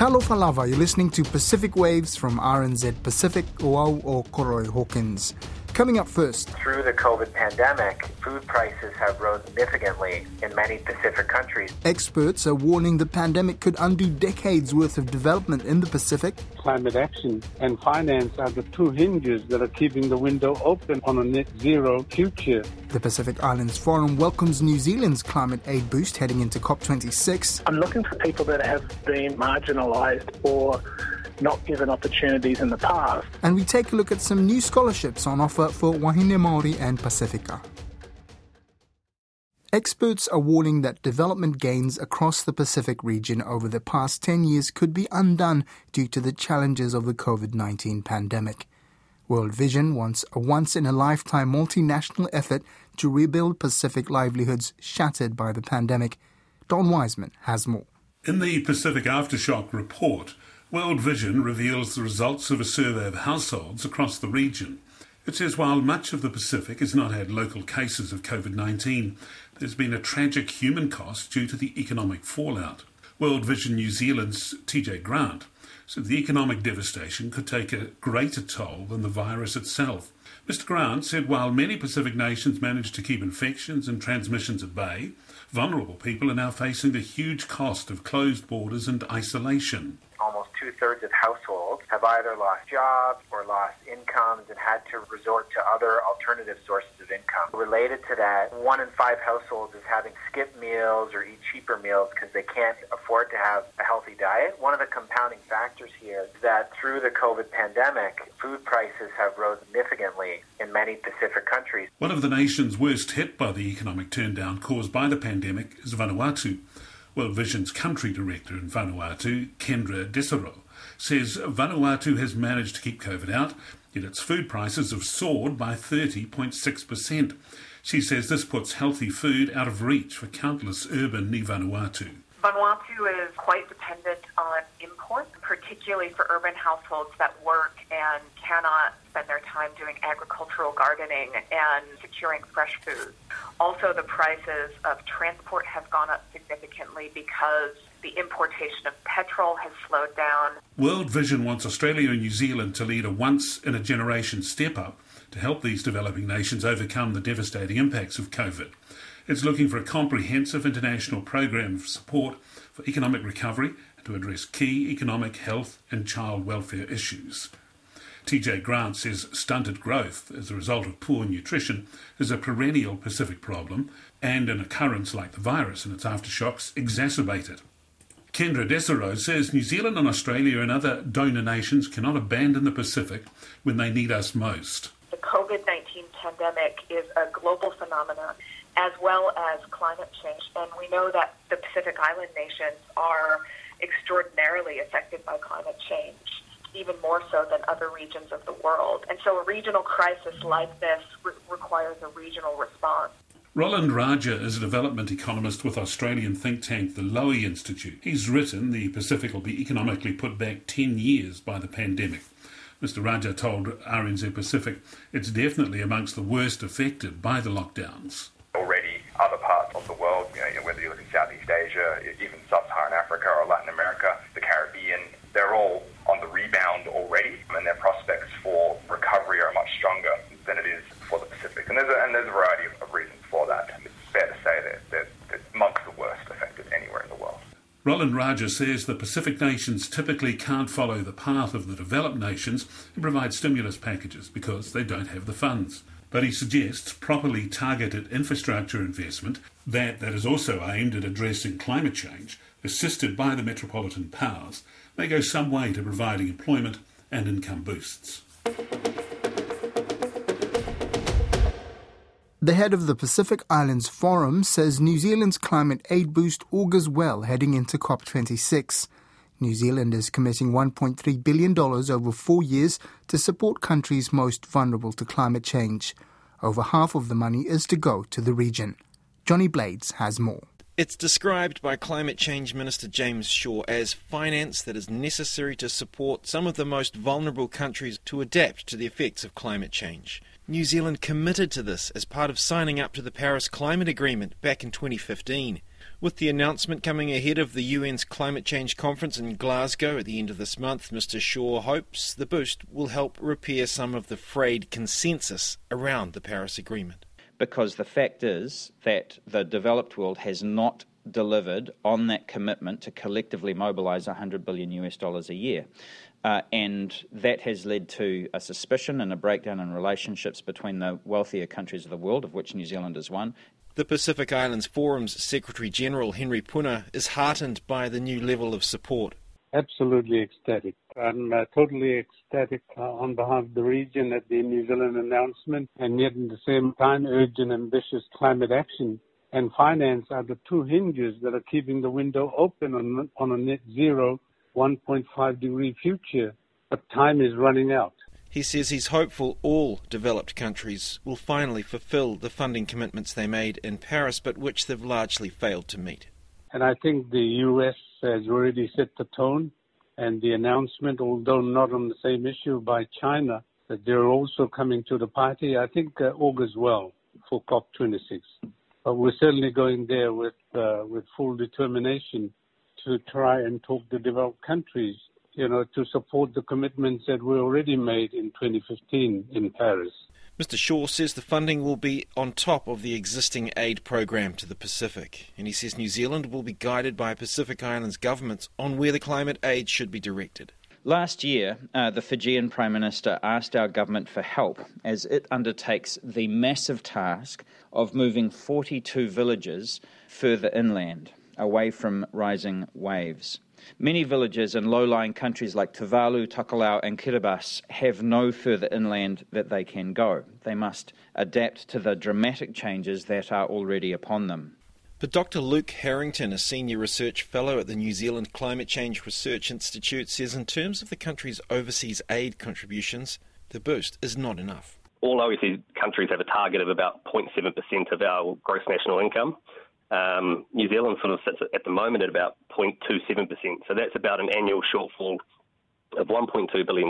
Talofa lava, you're listening to Pacific Waves from RNZ Pacific, Oau o Koroi Hawkins. Coming up first. Through the COVID pandemic, food prices have rose significantly in many Pacific countries. Experts are warning the pandemic could undo decades worth of development in the Pacific. Climate action and finance are the two hinges that are keeping the window open on a net zero future. The Pacific Islands Forum welcomes New Zealand's climate aid boost heading into COP26. I'm looking for people that have been marginalised or not given opportunities in the past. And we take a look at some new scholarships on offer for Wahine Māori and Pacifica. Experts are warning that development gains across the Pacific region over the past 10 years could be undone due to the challenges of the COVID-19 pandemic. World Vision wants a once-in-a-lifetime multinational effort to rebuild Pacific livelihoods shattered by the pandemic. Don Wiseman has more. In the Pacific Aftershock report, World Vision reveals the results of a survey of households across the region. It says while much of the Pacific has not had local cases of COVID-19, there's been a tragic human cost due to the economic fallout. World Vision New Zealand's TJ Grant said the economic devastation could take a greater toll than the virus itself. Mr. Grant said while many Pacific nations managed to keep infections and transmissions at bay, vulnerable people are now facing the huge cost of closed borders and isolation. Almost two-thirds of households have either lost jobs or lost incomes and had to resort to other alternative sources of income. Related to that, 1 in 5 households is having skip meals or eat cheaper meals because they can't afford to have a healthy diet. One of the compounding factors here is that through the COVID pandemic, food prices have rose significantly in many Pacific countries. One of the nations worst hit by the economic turndown caused by the pandemic is Vanuatu. World Vision's country director in Vanuatu, Kendra Desaro, says Vanuatu has managed to keep COVID out, yet its food prices have soared by 30.6%. She says this puts healthy food out of reach for countless urban Ni Vanuatu. Vanuatu is quite dependent on imports, particularly for urban households that work and cannot spend their time doing agricultural gardening and securing fresh food. Also, the prices of transport have gone up significantly because the importation of petrol has slowed down. World Vision wants Australia and New Zealand to lead a once-in-a-generation step-up to help these developing nations overcome the devastating impacts of COVID. It's looking for a comprehensive international program of support for economic recovery and to address key economic, health and child welfare issues. TJ Grant says stunted growth as a result of poor nutrition is a perennial Pacific problem and an occurrence like the virus and its aftershocks exacerbate it. Kendra Desaro says New Zealand and Australia and other donor nations cannot abandon the Pacific when they need us most. The COVID-19 pandemic is a global phenomenon as well as climate change, and we know that the Pacific Island nations are extraordinarily affected by climate change, even more so than other regions of the world. And so a regional crisis like this requires a regional response. Roland Raja is a development economist with Australian think tank the Lowy Institute. He's written the Pacific will be economically put back 10 years by the pandemic. Mr. Raja told RNZ Pacific it's definitely amongst the worst affected by the lockdowns. Already other parts of the world, whether you look in Southeast Asia, even Sub-Saharan Africa or Latin America, the Caribbean, they're all on the rebound already, and their prospects for recovery are much stronger than it is for the Pacific. And there's a variety of reasons for that. It's fair to say that they're amongst the worst affected anywhere in the world. Roland Raja says the Pacific nations typically can't follow the path of the developed nations and provide stimulus packages because they don't have the funds. But he suggests properly targeted infrastructure investment that is also aimed at addressing climate change, assisted by the metropolitan powers, may go some way to providing employment and income boosts. The head of the Pacific Islands Forum says New Zealand's climate aid boost augurs well heading into COP26. New Zealand is committing $1.3 billion over 4 years to support countries most vulnerable to climate change. Over half of the money is to go to the region. Johnny Blades has more. It's described by Climate Change Minister James Shaw as finance that is necessary to support some of the most vulnerable countries to adapt to the effects of climate change. New Zealand committed to this as part of signing up to the Paris Climate Agreement back in 2015. With the announcement coming ahead of the UN's climate change conference in Glasgow at the end of this month, Mr Shaw hopes the boost will help repair some of the frayed consensus around the Paris Agreement. Because the fact is that the developed world has not delivered on that commitment to collectively mobilise $100 billion a year. And that has led to a suspicion and a breakdown in relationships between the wealthier countries of the world, of which New Zealand is one. The Pacific Islands Forum's Secretary-General, Henry Puna, is heartened by the new level of support. Absolutely ecstatic. I'm totally ecstatic on behalf of the region at the New Zealand announcement, and yet at the same time urge an ambitious climate action. And finance are the two hinges that are keeping the window open on a net zero 1.5 degree future. But time is running out. He says he's hopeful all developed countries will finally fulfil the funding commitments they made in Paris, but which they've largely failed to meet. And I think the US has already set the tone, and the announcement, although not on the same issue by China, that they're also coming to the party, I think augurs well for COP26. But we're certainly going there with full determination to try and talk to developed countries, to support the commitments that were already made in 2015 in Paris. Mr Shaw says the funding will be on top of the existing aid program to the Pacific, and he says New Zealand will be guided by Pacific Islands governments on where the climate aid should be directed. Last year, the Fijian Prime Minister asked our government for help as it undertakes the massive task of moving 42 villages further inland, away from rising waves. Many villages in low-lying countries like Tuvalu, Tokelau and Kiribati have no further inland that they can go. They must adapt to the dramatic changes that are already upon them. But Dr Luke Harrington, a senior research fellow at the New Zealand Climate Change Research Institute, says in terms of the country's overseas aid contributions, the boost is not enough. All OECD countries have a target of about 0.7% of our gross national income. New Zealand sort of sits at the moment at about 0.27%, so that's about an annual shortfall of $1.2 billion.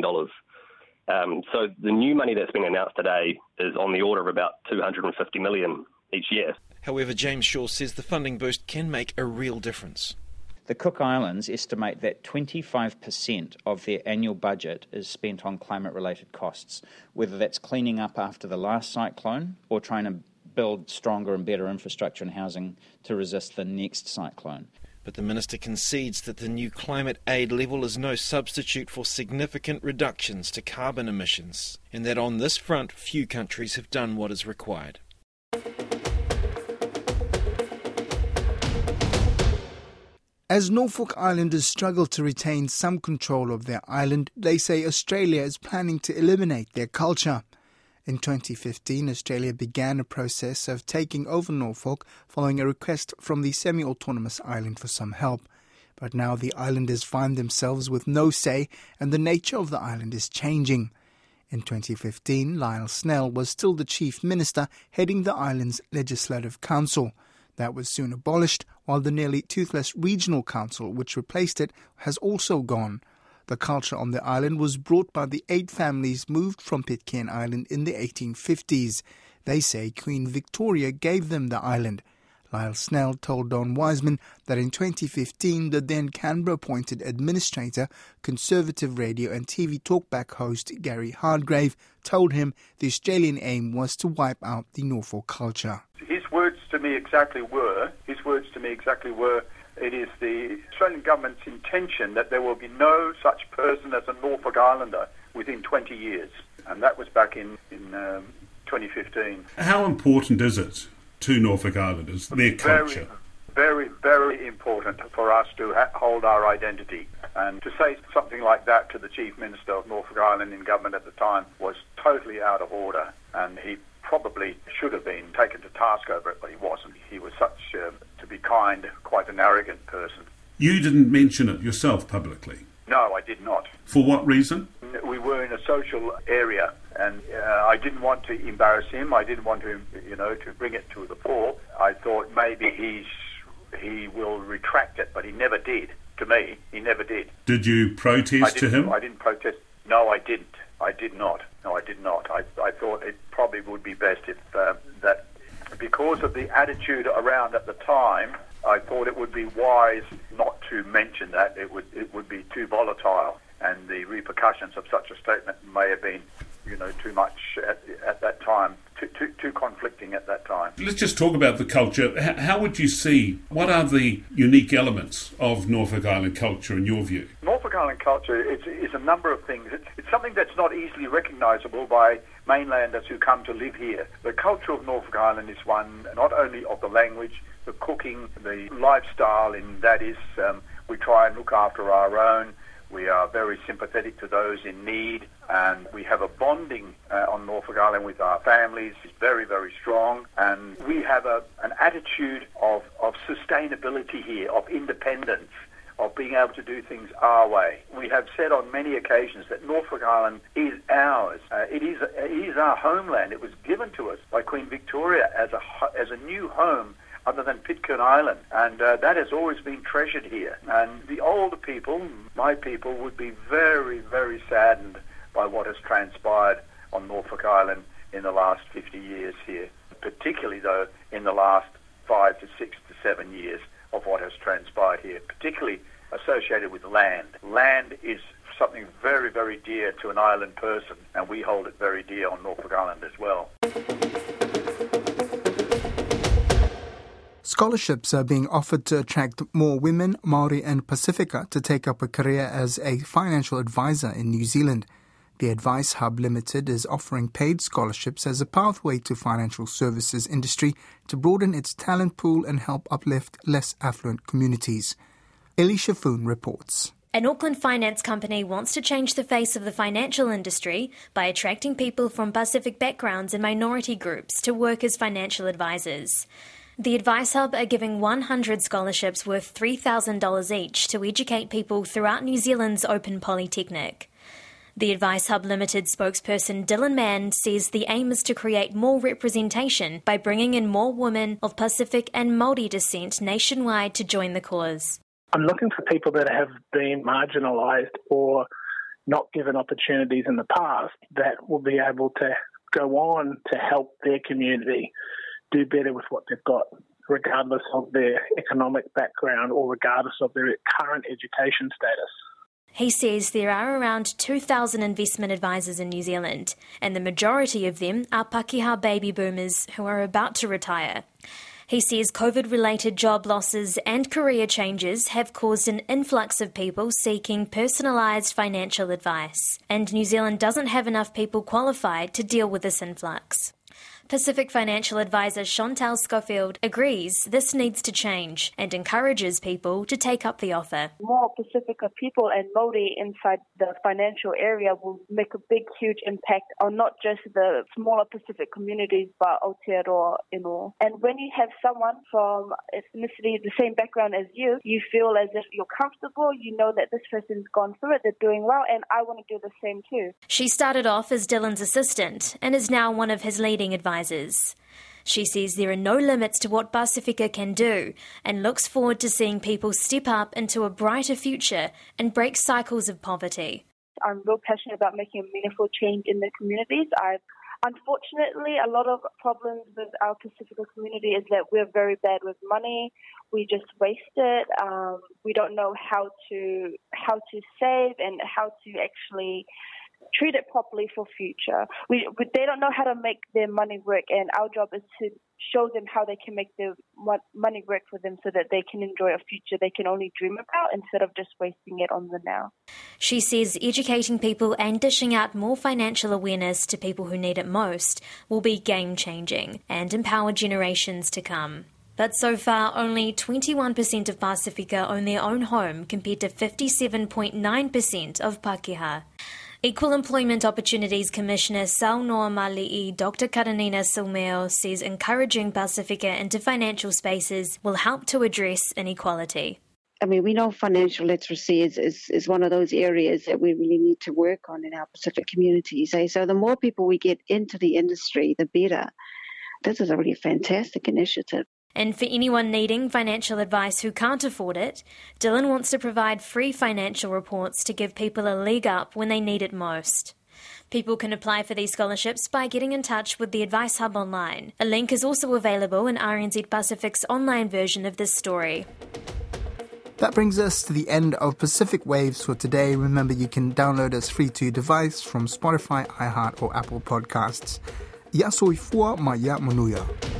So the new money that's been announced today is on the order of about $250 million each year. However, James Shaw says the funding boost can make a real difference. The Cook Islands estimate that 25% of their annual budget is spent on climate-related costs, whether that's cleaning up after the last cyclone or trying to build stronger and better infrastructure and housing to resist the next cyclone. But the minister concedes that the new climate aid level is no substitute for significant reductions to carbon emissions, and that on this front few countries have done what is required. As Norfolk Islanders struggle to retain some control of their island, they say Australia is planning to eliminate their culture. In 2015, Australia began a process of taking over Norfolk following a request from the semi-autonomous island for some help. But now the islanders find themselves with no say, and the nature of the island is changing. In 2015, Lyle Snell was still the chief minister heading the island's Legislative Council. That was soon abolished, while the nearly toothless Regional Council, which replaced it, has also gone. The culture on the island was brought by the 8 families moved from Pitcairn Island in the 1850s. They say Queen Victoria gave them the island. Lyle Snell told Don Wiseman that in 2015, the then Canberra-appointed administrator, Conservative radio and TV talkback host Gary Hardgrave, told him the Australian aim was to wipe out the Norfolk culture. His words to me exactly were, it is the Australian government's intention that there will be no such person as a Norfolk Islander within 20 years. And that was back in 2015. How important is it to Norfolk Islanders, their culture? Very, very important for us to hold our identity. And to say something like that to the Chief Minister of Norfolk Island in government at the time was totally out of order. And he probably should have been taken to task over it, but he wasn't. He was such, to be kind, quite an arrogant person. You didn't mention it yourself publicly? No, I did not. For what reason? We were in a social area, and I didn't want to embarrass him. I didn't want to, to bring it to the fore. I thought maybe he will retract it, but he never did. To me, he never did. Did you protest to him? I didn't protest. No, I didn't. I did not. No, I did not. I thought it probably would be best if that, because of the attitude around at the time, I thought it would be wise not to mention that. It would be too volatile, and the repercussions of such a statement may have been, too much at that time, too conflicting at that time. Let's just talk about the culture. How would you see, what are the unique elements of Norfolk Island culture in your view? Norfolk Island culture is a number of things. It's something that's not easily recognisable by mainlanders who come to live here. The culture of Norfolk Island is one not only of the language, the cooking, the lifestyle, and that is we try and look after our own. We are very sympathetic to those in need, and we have a bonding on Norfolk Island with our families. It's very, very strong, and we have an attitude of sustainability here, of independence, of being able to do things our way. We have said on many occasions that Norfolk Island is ours. It is our homeland. It was given to us by Queen Victoria as a new home other than Pitcairn Island, and that has always been treasured here. And the older people, my people, would be very, very saddened by what has transpired on Norfolk Island in the last 50 years here, particularly though in the last 5 to 6 to 7 years of what has transpired here, particularly associated with land. Land is something very, very dear to an island person, and we hold it very dear on Norfolk Island as well. Scholarships are being offered to attract more women, Māori and Pasifika to take up a career as a financial advisor in New Zealand. The Advice Hub Limited is offering paid scholarships as a pathway to financial services industry to broaden its talent pool and help uplift less affluent communities. Ellie Shafoon reports. An Auckland finance company wants to change the face of the financial industry by attracting people from Pacific backgrounds and minority groups to work as financial advisors. The Advice Hub are giving 100 scholarships worth $3,000 each to educate people throughout New Zealand's Open Polytechnic. The Advice Hub Limited spokesperson Dylan Mann says the aim is to create more representation by bringing in more women of Pacific and Māori descent nationwide to join the cause. I'm looking for people that have been marginalised or not given opportunities in the past that will be able to go on to help their community do better with what they've got, regardless of their economic background or regardless of their current education status. He says there are around 2,000 investment advisors in New Zealand, and the majority of them are Pākehā baby boomers who are about to retire. He says COVID-related job losses and career changes have caused an influx of people seeking personalised financial advice, and New Zealand doesn't have enough people qualified to deal with this influx. Pacific financial advisor Chantal Schofield agrees this needs to change and encourages people to take up the offer. More Pacifica people and Māori inside the financial area will make a big, huge impact on not just the smaller Pacific communities, but Aotearoa and all. And when you have someone from ethnicity, the same background as you feel as if you're comfortable, you know that this person's gone through it, they're doing well, and I want to do the same too. She started off as Dylan's assistant and is now one of his leading advisors. She says there are no limits to what Pacifica can do and looks forward to seeing people step up into a brighter future and break cycles of poverty. I'm real passionate about making a meaningful change in the communities. Unfortunately, a lot of problems with our Pacifica community is that we're very bad with money. We just waste it. We don't know how to save and how to actually treat it properly for future. They don't know how to make their money work, and our job is to show them how they can make their money work for them so that they can enjoy a future they can only dream about instead of just wasting it on the now. She says educating people and dishing out more financial awareness to people who need it most will be game-changing and empower generations to come. But so far, only 21% of Pacifica own their own home compared to 57.9% of Pākehā. Equal Employment Opportunities Commissioner Saunoa Mali'i Dr. Karanina Silmeo says encouraging Pacifica into financial spaces will help to address inequality. I mean, we know financial literacy is one of those areas that we really need to work on in our Pacific communities. So the more people we get into the industry, the better. This is a really fantastic initiative. And for anyone needing financial advice who can't afford it, Dylan wants to provide free financial reports to give people a leg up when they need it most. People can apply for these scholarships by getting in touch with the Advice Hub online. A link is also available in RNZ Pacific's online version of this story. That brings us to the end of Pacific Waves for today. Remember, you can download us free to your device from Spotify, iHeart or Apple Podcasts. Ya soy Fua Maya Manuya.